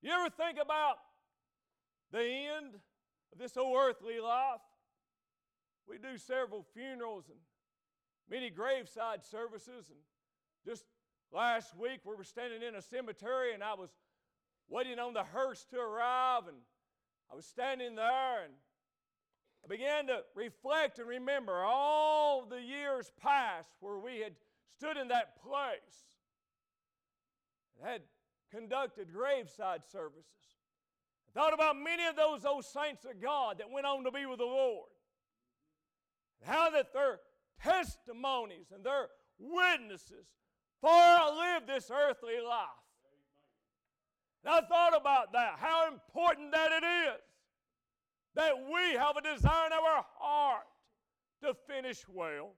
You ever think about the end of this old earthly life? We do several funerals and many graveside services, and just last week we were standing in a cemetery and I was waiting on the hearse to arrive, and I was standing there and I began to reflect and remember all the years past where we had stood in that place and had conducted graveside services. I thought about many of those old saints of God that went on to be with the Lord, and how that their testimonies and their witnesses far outlived this earthly life. And I thought about that, how important that it is that we have a desire in our heart to finish well.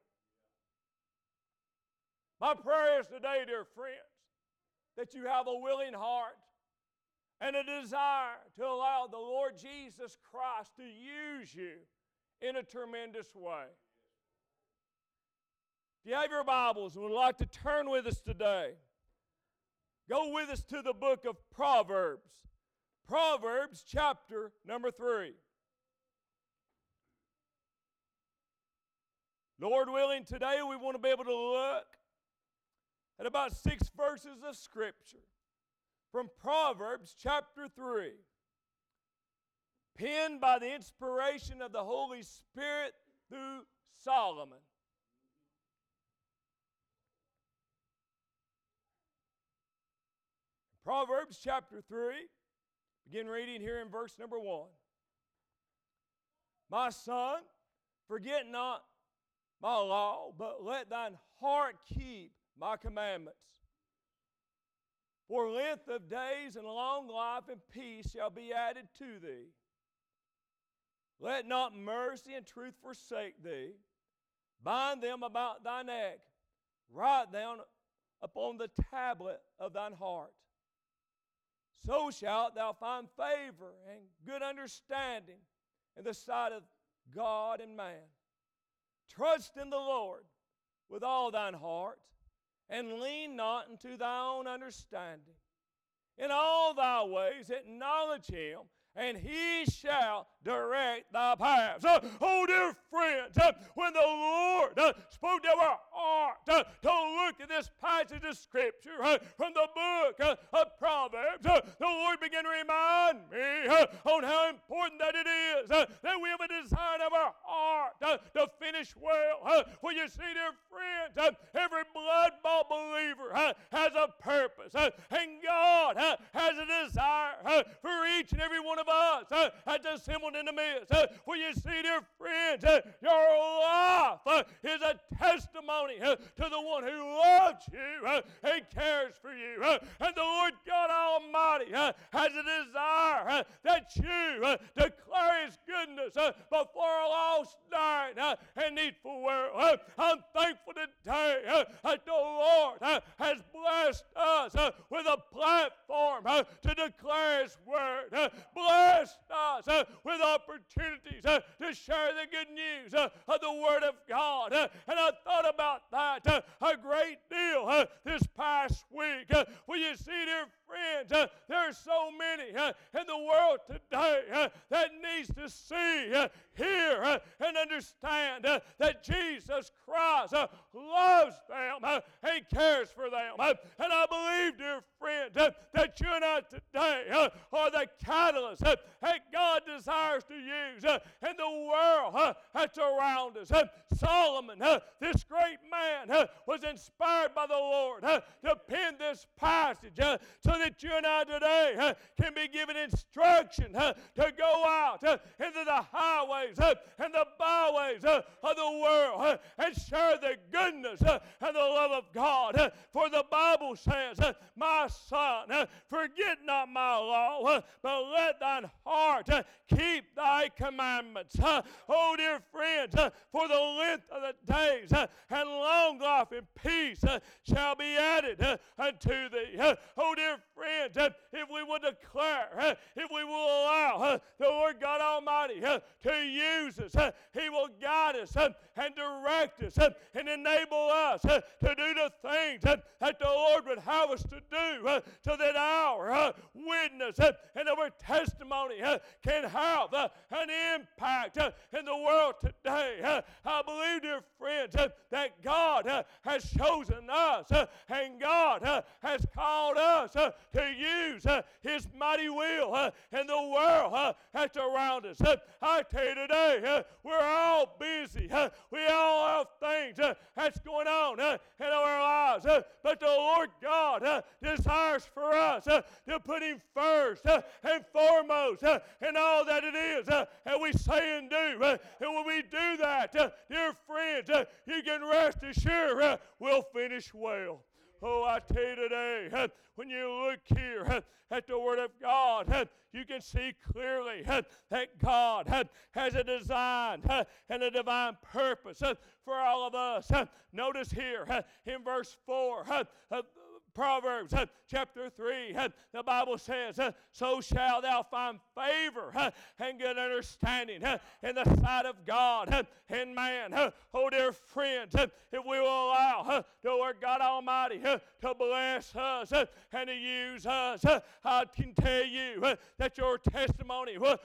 My prayer is today, dear friends, that you have a willing heart and a desire to allow the Lord Jesus Christ to use you in a tremendous way. If you have your Bibles and would like to turn with us today, go with us to the book of Proverbs. Proverbs chapter number 3. Lord willing, today we want to be able to look at about 6 verses of Scripture from Proverbs chapter 3, penned by the inspiration of the Holy Spirit through Solomon. Proverbs chapter 3, begin reading here in verse number 1. My son, forget not my law, but let thine heart keep my commandments. For length of days and long life and peace shall be added to thee. Let not mercy and truth forsake thee. Bind them about thy neck. Write them upon the tablet of thine heart. So shalt thou find favor and good understanding in the sight of God and man. Trust in the Lord with all thine heart, and lean not unto thy own understanding. In all thy ways acknowledge him, and he shall direct thy paths. Oh, dear friends, when the Lord spoke to our heart to look at this passage of Scripture from the book of Proverbs, the Lord began to remind me on how important that it is that we have a desire of our heart to finish well. For you see, dear friends, every blood-bought believer has a purpose, and God has a desire for each and every one of us that's assembled in the midst. For you see, dear friends, your life is a testimony to the one who loves you and cares for you. And the Lord God Almighty has a desire that you declare His goodness before a lost, dying, and needful world. I'm thankful today that the Lord has blessed us with a platform to declare His word. Blessed us with opportunities to share the good news of the Word of God. And I thought about that a great deal this past week. Well, you see, dear friends, there are so many in the world today that needs to see, hear, and understand that Jesus Christ loves them and cares for them. And I believe, dear friends, that you and I today are the catalyst that God desires to use in the world that's around us. Solomon, this great man, was inspired by the Lord to pen this passage so that you and I today can be given instruction to go out into the highways and the byways of the world and share the goodness and the love of God. For the Bible says, my son, forget not my law, but let thine heart keep thy commandments. Oh, dear friends, for the length of the days and long life and peace shall be added unto thee. Oh, dear friends, if we will declare, if we will allow the Lord God Almighty to use us, He will guide us and direct us and enable us to do the things that the Lord would have us to do, so that our witness and our testimony can have an impact in the world today. I believe, dear friends, that God has chosen us and God has called us to use His mighty will in the world that's around us. I tell you today, we're all busy. We all have things that's going on in our lives. But the Lord God desires for us to put Him first and foremost in all that it is that we say and do. And when we do that, dear friends, you can rest assured we'll finish well. Oh, I tell you today, when you look here at the Word of God, you can see clearly that God has a design and a divine purpose for all of us. Notice here in verse 4 of Proverbs chapter 3, the Bible says, so shall thou find favor and good understanding in the sight of God and man. Oh, dear friends, if we will allow the Lord God Almighty to bless us and to use us, I can tell you that your testimony will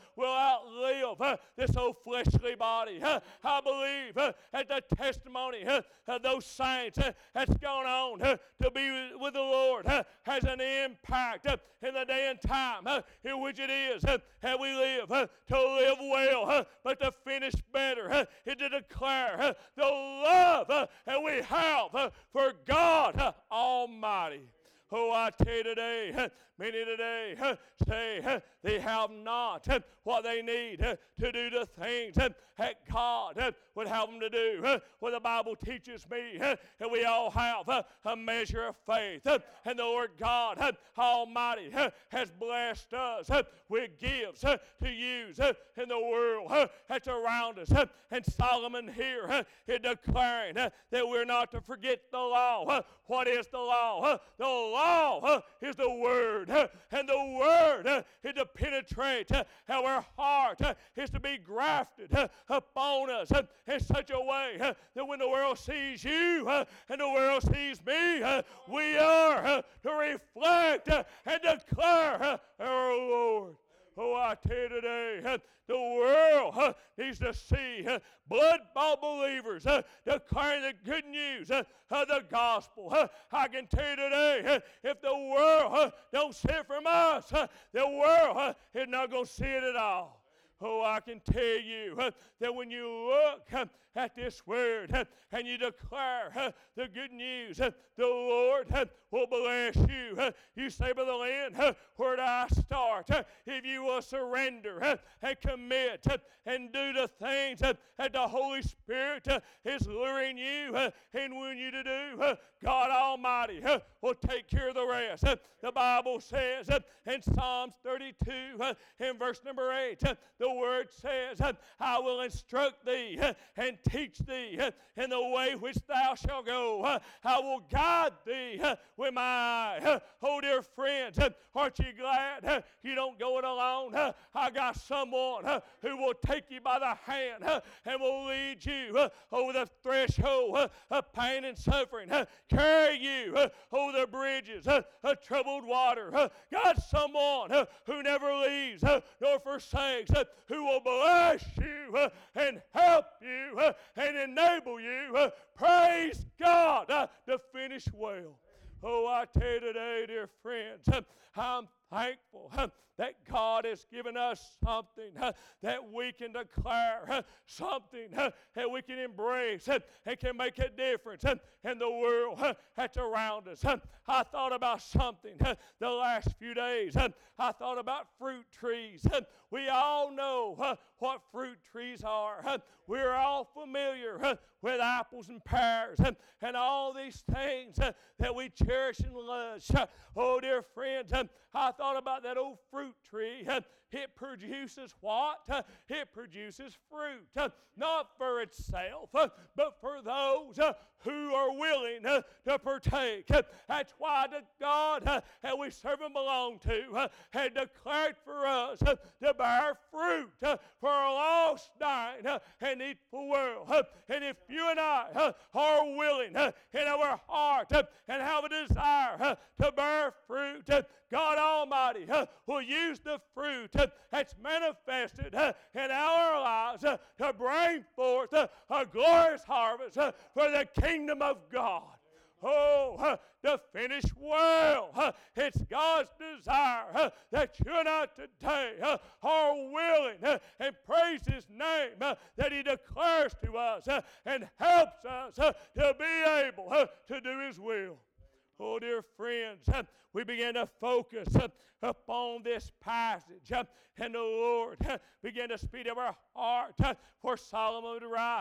outlive this old fleshly body. I believe that the testimony of those saints that's gone on to be with the Lord has an impact in the day and time in which it is that we live. To live well, but to finish better, and to declare the love that we have for God Almighty. Oh, I tell you today, many today say they have not what they need to do the things that God would have them to do. Well, the Bible teaches me that we all have a measure of faith, and the Lord God Almighty has blessed us with gifts to use in the world that's around us. And Solomon here is declaring that we're not to forget the law. What is the law? The law is the Word, and the Word is to penetrate our heart, is to be grafted upon us in such a way that when the world sees you and the world sees me, we are to reflect and declare our Lord. Oh, I tell you today, the world needs to see blood-bought believers declaring the good news of the gospel. I can tell you today, if the world don't see it from us, the world is not going to see it at all. Oh, I can tell you that when you look at this word and you declare the good news, the Lord will bless you. You say, Brother Lynn, where do I start? If you will surrender and commit and do the things that the Holy Spirit is luring you and wanting you to do, God Almighty will take care of the rest. The Bible says in Psalms 32 in verse number 8, the Word says, I will instruct thee and teach thee in the way which thou shalt go. I will guide thee with my eye. Oh, dear friends, aren't you glad you don't go it alone? I got someone who will take you by the hand and will lead you over the threshold of pain and suffering, carry you over the bridges of troubled water. Got someone who never leaves nor forsakes, who will bless you and help you and enable you, praise God, to finish well. Oh, I tell you today, dear friends, I'm thankful that God has given us something that we can declare, something that we can embrace and can make a difference in the world that's around us. I thought about something the last few days. I thought about fruit trees. We all know what fruit trees are. We're all familiar with apples and pears and all these things that we cherish and love. Oh, dear friends, I thought about that old fruit tree tree, it produces what? It produces fruit. Not for itself, but for those who are willing to partake. That's why the God that we serve and belong to had declared for us to bear fruit for a lost, dying, and needful world. And if you and I are willing in our heart and have a desire to bear fruit, God Almighty will use the fruit that's manifested in our lives to bring forth a glorious harvest for the kingdom of God. Oh, to finish well. It's God's desire that you and I today are willing and praise His name that He declares to us and helps us to be able to do His will. Oh, dear friends, we begin to focus upon this passage, and the Lord began to speak of our heart for Solomon to write.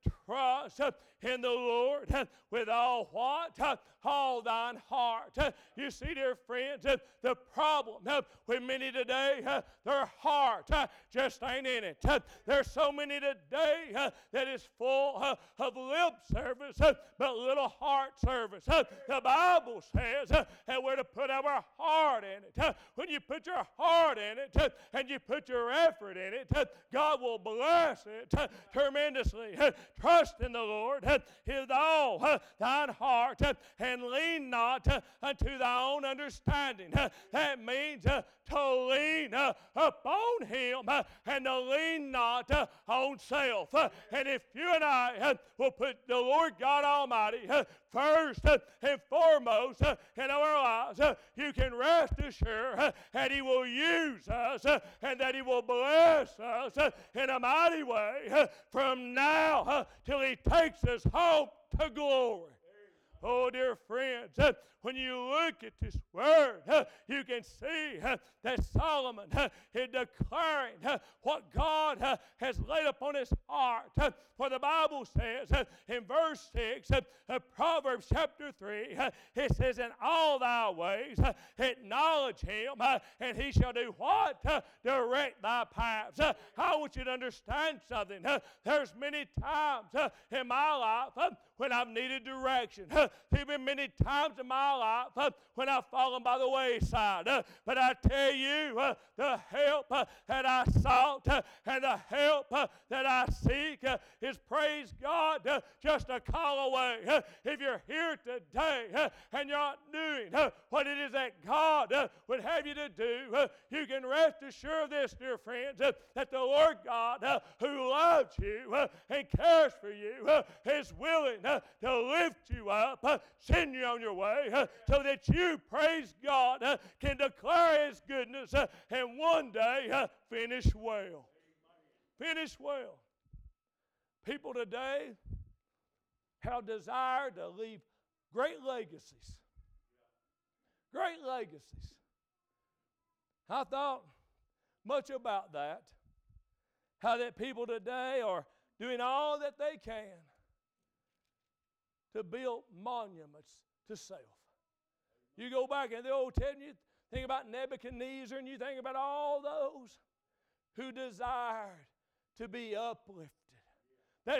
Trust in the Lord with all what? All thine heart. You see, dear friends, the problem with many today, their heart just ain't in it. There's so many today that is full of lip service, but little heart service. The Bible says that we're to put our heart in it. When you put your heart in it and you put your effort in it, God will bless it tremendously. Trust in the Lord with all thine heart, and lean not unto thy own understanding. That means to lean upon Him and to lean not on self. And if you and I will put the Lord God Almighty first and foremost in our lives, you can rest assured that He will use us and that He will bless us in a mighty way from now till He takes us home to glory. Oh, dear friends, when you look at this word, you can see that Solomon is declaring what God has laid upon his heart. For the Bible says in verse 6 of Proverbs chapter 3, it says, in all thy ways acknowledge Him, and He shall do what? Direct thy paths. I want you to understand something. There's many times in my life when I've needed direction. There's been many times in my life when I've fallen by the wayside. But I tell you, the help that I sought and the help that I seek is, praise God, just a call away. If you're here today and you're not doing what it is that God would have you to do, you can rest assured of this, dear friends, that the Lord God, who loves you and cares for you, is willing to lift you up, send you on your way, so that you, praise God, can declare His goodness and one day finish well. Finish well. People today have desired to leave great legacies. Great legacies. I thought much about that. How that people today are doing all that they can to build monuments to self. You go back in the Old Testament, you think about Nebuchadnezzar, and you think about all those who desired to be uplifted. That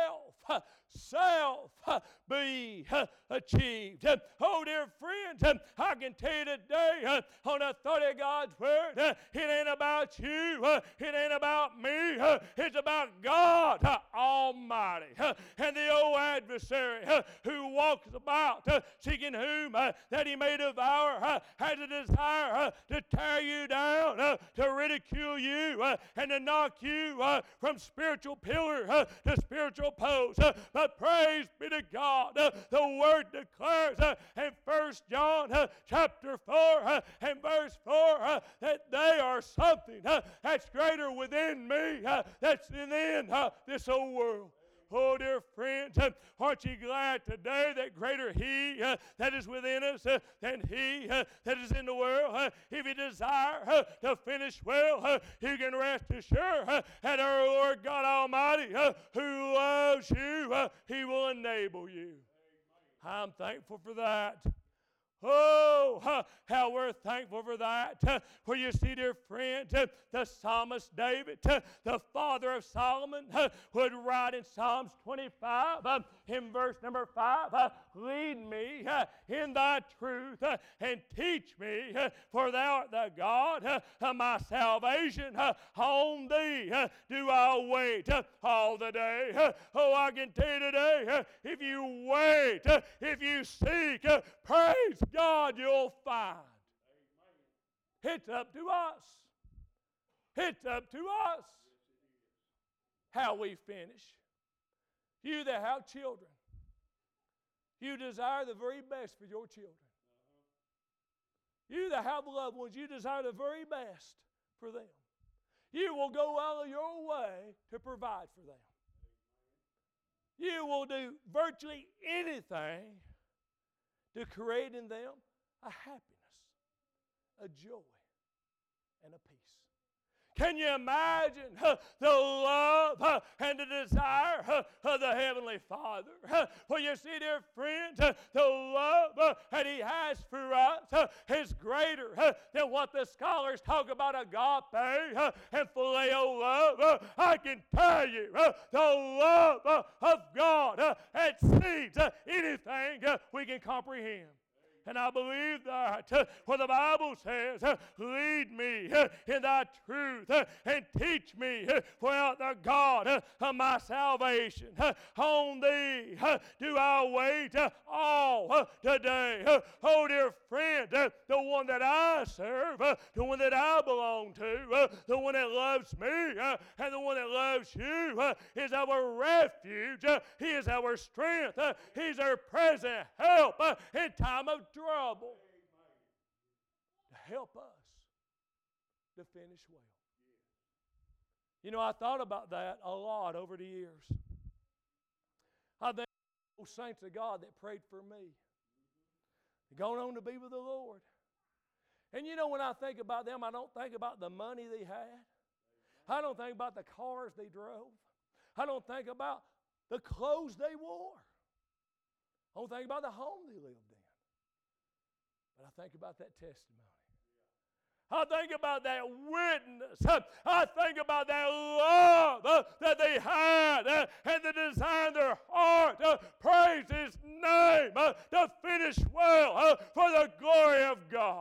self be achieved. Oh, dear friends, I can tell you today on the authority of God's word, it ain't about you, it ain't about me, it's about God Almighty. And the old adversary who walks about seeking whom that he may devour has a desire to tear you down, to ridicule you, and to knock you from spiritual pillar to spiritual post. But praise be to God, the word declares in 1 John chapter 4 and verse 4 that they are something that's greater within me that's in this old world. Oh, dear friends, aren't you glad today that greater He that is within us than he that is in the world? If you desire to finish well, you can rest assured that our Lord God Almighty, who loves you, He will enable you. I'm thankful for that. Oh, how we're thankful for that. For you see, dear friend, the psalmist David, the father of Solomon, would write in Psalms 25, in verse number 5, lead me in thy truth and teach me, for thou art the God of my salvation. On thee do I wait all the day. Oh, I can tell you today, if you wait, if you seek, praise God, you'll find. It's up to us. It's up to us how we finish. You that have children, you desire the very best for your children. You that have loved ones, you desire the very best for them. You will go out of your way to provide for them. You will do virtually anything to create in them a happiness, a joy, and a peace. Can you imagine the love and the desire of the Heavenly Father? For you see, dear friends, the love that He has for us is greater than what the scholars talk about agape and phileo love. I can tell you, the love of God exceeds anything we can comprehend. And I believe that where the Bible says, lead me in thy truth and teach me, for thou art the God of my salvation. On thee do I wait all today. Oh, dear friend, the one that I serve, the one that I belong to, the one that loves me, and the one that loves you is our refuge. He is our strength. He's our present help in time of trouble. To help us to finish well. You know, I thought about that a lot over the years. I think those saints of God that prayed for me, gone on to be with the Lord. And you know, when I think about them, I don't think about the money they had. I don't think about the cars they drove. I don't think about the clothes they wore. I don't think about the home they lived in. But I think about that testimony. I think about that witness. I think about that love that they had and the desire in their heart to praise His name, to finish well for the glory of God.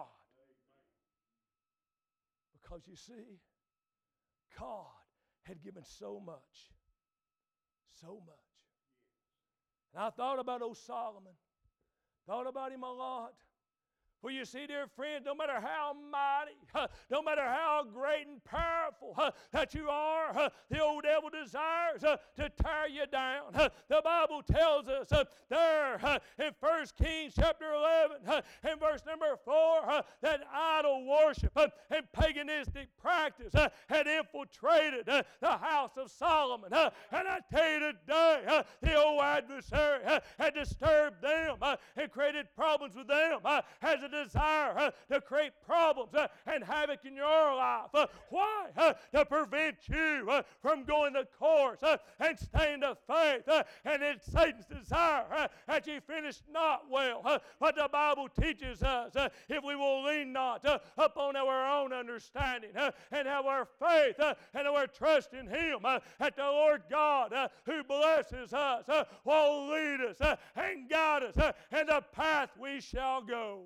Because you see, God had given so much. So much. And I thought about old Solomon. Thought about him a lot. Well, you see, dear friend, no matter how mighty, no matter how great and powerful that you are, the old devil desires to tear you down. The Bible tells us there in 1 Kings chapter 11 and verse number 4 that idol worship and paganistic practice had infiltrated the house of Solomon. And I tell you today, the old adversary had disturbed them and created problems with them as a desire to create problems and havoc in your life. Why? To prevent you from going the course and staying the faith. And it's Satan's desire that you finish not well. But the Bible teaches us if we will lean not upon our own understanding and have our faith and our trust in Him, that the Lord God who blesses us will lead us and guide us in the path we shall go.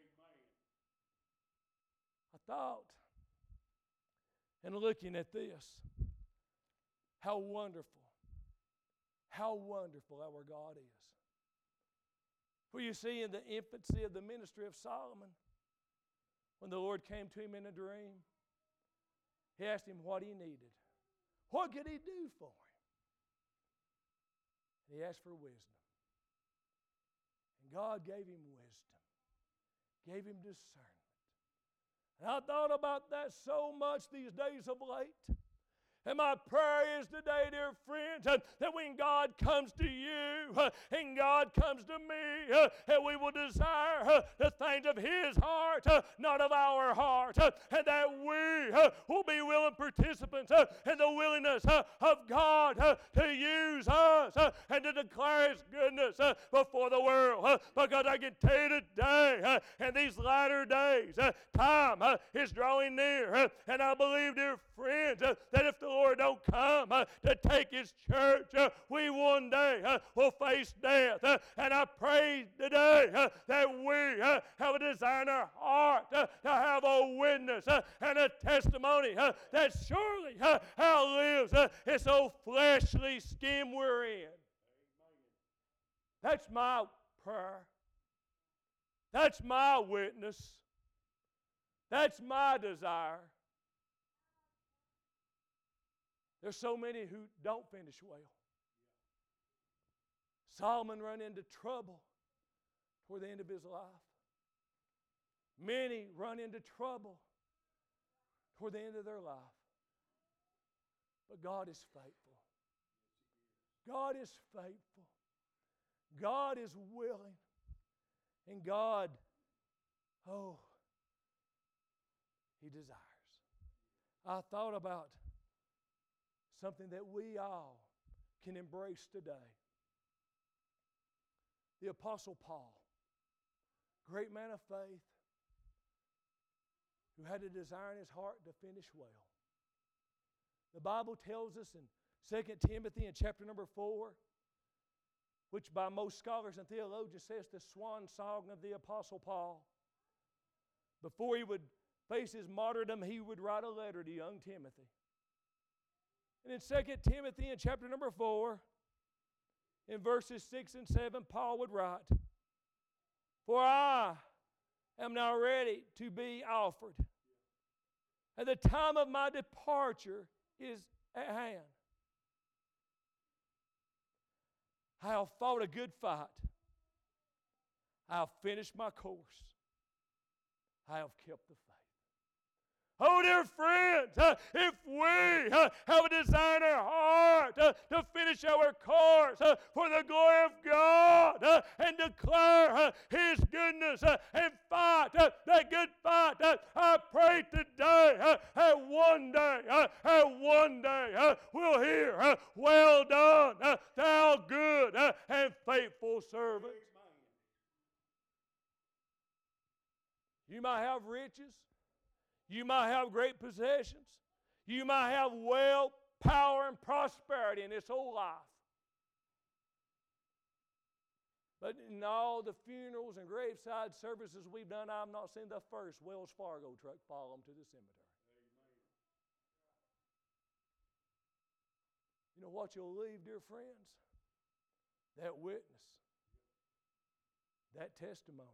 I thought, and looking at this, how wonderful our God is. For you see, in the infancy of the ministry of Solomon, when the Lord came to him in a dream, He asked him what he needed. What could He do for him? And he asked for wisdom. And God gave him wisdom, gave him discernment. And I thought about that so much these days of late. And my prayer is today, dear friends, that when God comes to you and God comes to me, that we will desire the things of His heart, not of our heart, and that we will be willing participants in the willingness of God to use us and to declare His goodness before the world. Because I can tell you today, in these latter days, time is drawing near, and I believe, dear friends, that if the Lord don't come to take His church, we one day will face death. And I pray today that we have a desire in our heart to have a witness and a testimony that surely outlives this old fleshly scheme we're in. That's my prayer. That's my witness. That's my desire. There's so many who don't finish well. Solomon ran into trouble toward the end of his life. Many run into trouble toward the end of their life. But God is faithful. God is faithful. God is willing. And God, He desires. I thought about something that we all can embrace today. The Apostle Paul, great man of faith, who had a desire in his heart to finish well. The Bible tells us in 2 Timothy in chapter number 4, which by most scholars and theologians says the swan song of the Apostle Paul. Before he would face his martyrdom, he would write a letter to young Timothy. And in 2 Timothy in chapter number 4, in verses 6 and 7, Paul would write, "For I am now ready to be offered, and the time of my departure is at hand. I have fought a good fight. I have finished my course. I have kept the faith." Oh, dear friends, if we have a desire in our heart to finish our course for the glory of God and declare His goodness and fight that good fight, I pray today that one day we'll hear, "Well done, thou good and faithful servant." You might have riches. You might have great possessions. You might have wealth, power, and prosperity in this whole life. But in all the funerals and graveside services we've done, I've not seen the first Wells Fargo truck follow them to the cemetery. You know what you'll leave, dear friends? That witness, that testimony,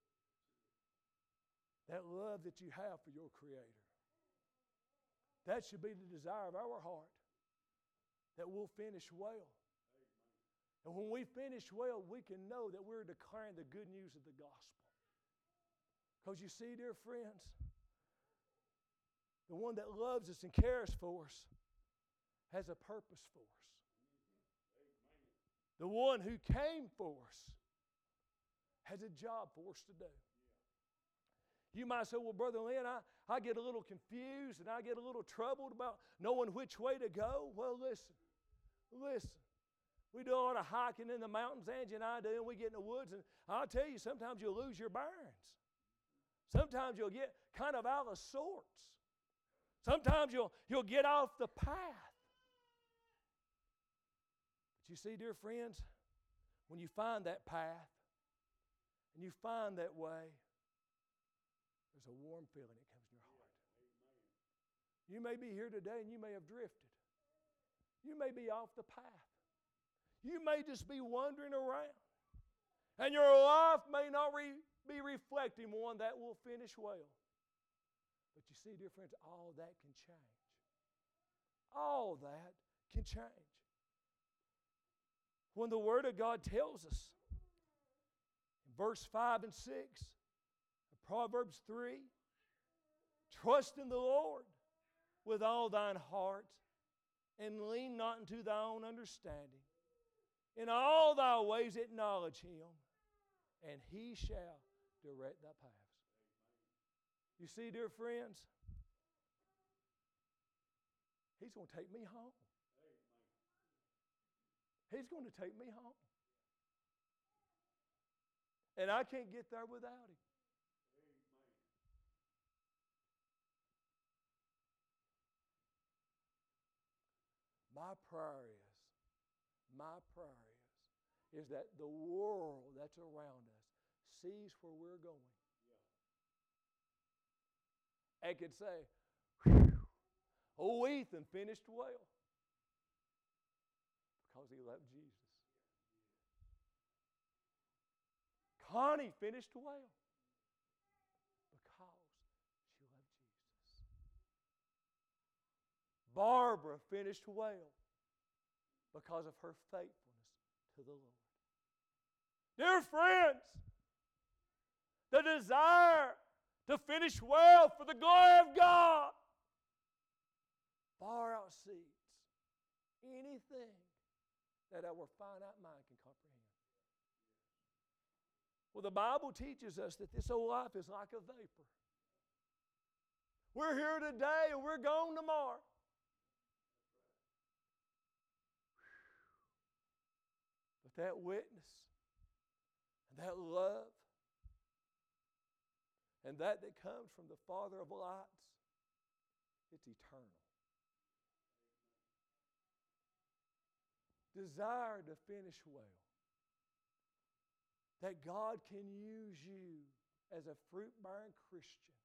that love that you have for your Creator. That should be the desire of our heart, that we'll finish well. And when we finish well, we can know that we're declaring the good news of the gospel. Because you see, dear friends, the one that loves us and cares for us has a purpose for us. The one who came for us has a job for us to do. You might say, "Well, Brother Lynn, I get a little confused and I get a little troubled about knowing which way to go." Well, listen. We do a lot of hiking in the mountains, Angie and I do, and we get in the woods, and I'll tell you, sometimes you'll lose your bearings. Sometimes you'll get kind of out of sorts. Sometimes you'll get off the path. But you see, dear friends, when you find that path and you find that way, there's a warm feeling that comes in your heart. You may be here today and you may have drifted. You may be off the path. You may just be wandering around. And your life may not be reflecting one that will finish well. But you see, dear friends, all that can change. All that can change. When the Word of God tells us in verse 5 and 6, Proverbs 3, "Trust in the Lord with all thine heart, and lean not into thy own understanding. In all thy ways acknowledge Him, and He shall direct thy paths. You see, dear friends, He's going to take me home. He's going to take me home. And I can't get there without Him. My prayer is that the world that's around us sees where we're going. And can say, oh, Ethan finished well. Because he loved Jesus. Connie finished well. Because she loved Jesus. Barbara finished well. Because of her faithfulness to the Lord. Dear friends, the desire to finish well for the glory of God far outseeds anything that our finite mind can comprehend. Well, the Bible teaches us that this old life is like a vapor. We're here today and we're gone tomorrow. But that witness and that love and that comes from the Father of lights, it's eternal. Desire to finish well. That God can use you as a fruit-bearing Christian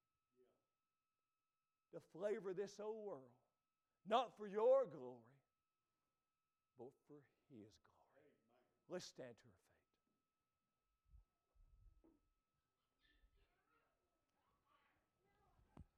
to flavor this old world. Not for your glory, but for His glory. Let's stand to our feet.